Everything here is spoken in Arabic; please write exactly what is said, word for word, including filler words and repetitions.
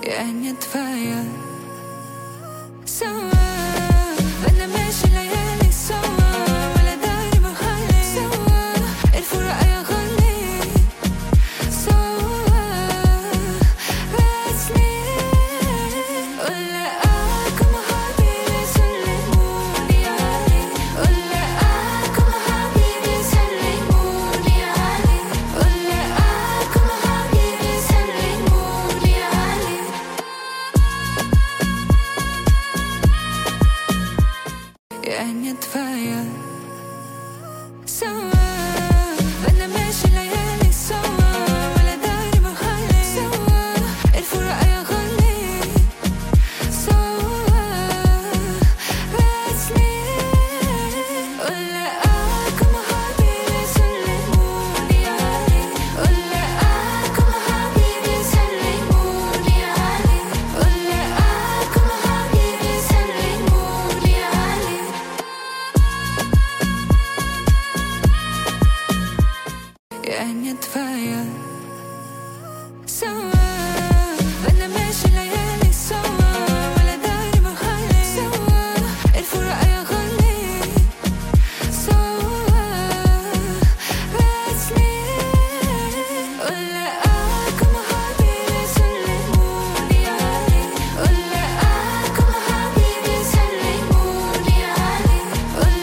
يعني نتفاير سوا بدنا ماشي ليالي سوا ولا داري محلي سوا الفرقة يا غالي سوا راسلي ولا آكم حبيبي سلموني علي ولا آكم حبيبي سلموني علي ولا آكم حبيبي سلموني علي يعني نتفاير سوا بدنا ماشي ليالي سوا ولا داري محلي سوا الفرقة يا غالي سوا راسلي ولا آكم حبيبي سلموني علي ولا آكم حبيبي سلموني علي ولا آكم حبيبي سلموني علي يعني نتفاير